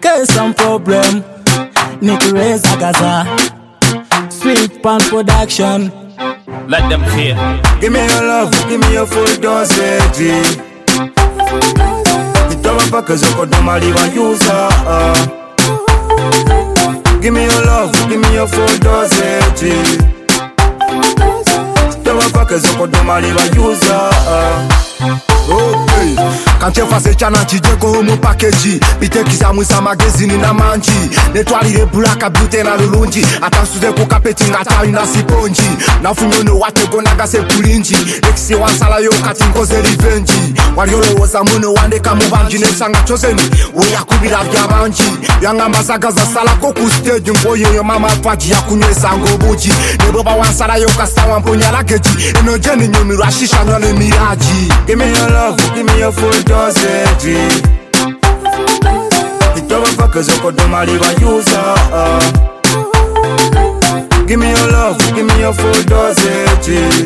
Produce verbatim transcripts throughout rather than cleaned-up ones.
cause some problem. Nick Reza Gaza, Sweet Pan Production. Let them hear. Give me your love, give me your full dosage. Cause you could normally use her. Give me your love, give me your full dosage. Cause you could normally use her. Okay. Quand tu fasses chana tu dis ko mu package bite kizamuza magazine na manji netwalire bulaka beauty na lulunji atasuze ku kapeti ngata ina siponji nafunyono watego nagase kulinji exi wansala yo kati ngoze revenge waliolo woza muno wandeka mubanji nesanga chozeni uyakubira byabanji yanga masaga za sala ko ku stage ngoye yo mama faji yakunywesa ngobuji nebo ba wansala yo kasawa mponya lakeji eno jeni nyumiru ashisha nyone miraji. Give me your love, give me your full dosage. The motherfuckers who could normally use her. Give me your love, give me your full dosage.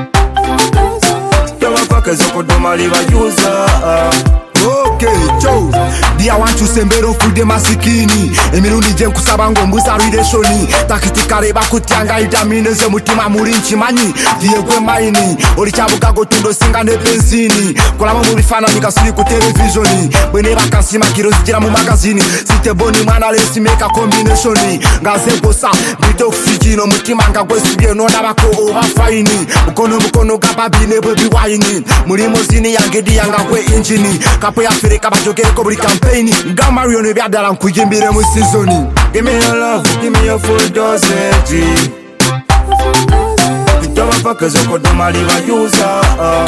The motherfuckers who could normally use her. Okay, Joe. Dia wanchu sembero fude masikini emirundi je kusaba ngo mbuza relationi takitikare bakutanga itamine ze mutima muri nchimanyi diye gwe maini oli chabuka gotundo singa ne benzini kolama mu bifana nikasiri ku televisioni bwene bakasima kirozijira mu magazine site boni mwana lesi make a combination ngaze bosa bito oxygen mutima ngagwesibye no nabako obafaini ukono mukono gababine bwe biwaini muri mozini yangedi yangakwe engine kapo ya Afrika bajokere ko buri campaign ga Mario ne byadala nkujimbire mu season. Give me your love, give me your full dosage. The motherfuckers who could normally use her.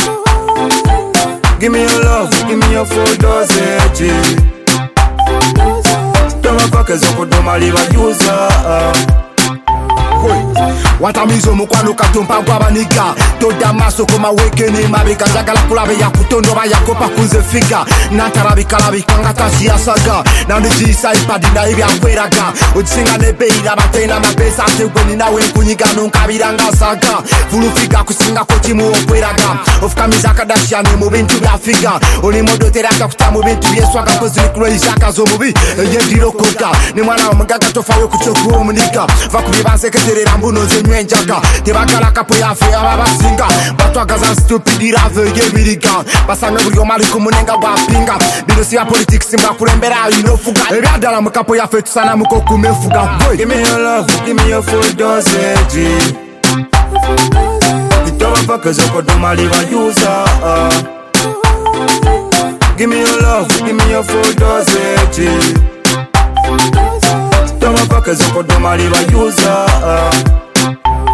Give me your love, give me your full dosage. The motherfuckers who could normally use her. Watamizo mukwano katumpa gwabaniga toda maso koma wekeni mabika njagala kulabe ya kutondo ba yakopa kunze fika natarabika labika ngatashi yasaga nandijisa ipadina ibi akweraga uchisinga nebeira batena mabesa tegweni nawe kunyiga nunkabiranga saga fulufika kusinga kochi mu okweraga ofukamiza kadashiane mu bintu bya Afrika oli modotera akakuta mu bintu byeswaga kozini kuloisha kazo mubi yediro koka ni mwana omugaga tofawe kuchoku omunika vakubibanse keterera mbuno nwenjaga tebakala kapo yafe ababasinga batwagaza stupid rave yebiriga basanga buri omali kumunenga bwapinga birosi ya politics mba kurembera inofuga ebyadala mukapo yafe tusana muko kumefuga. Give me your love, give me your full dosage. The motherfuckers who could normally use her. Give me your love, give me your full dosage. The motherfuckers who could normally use her.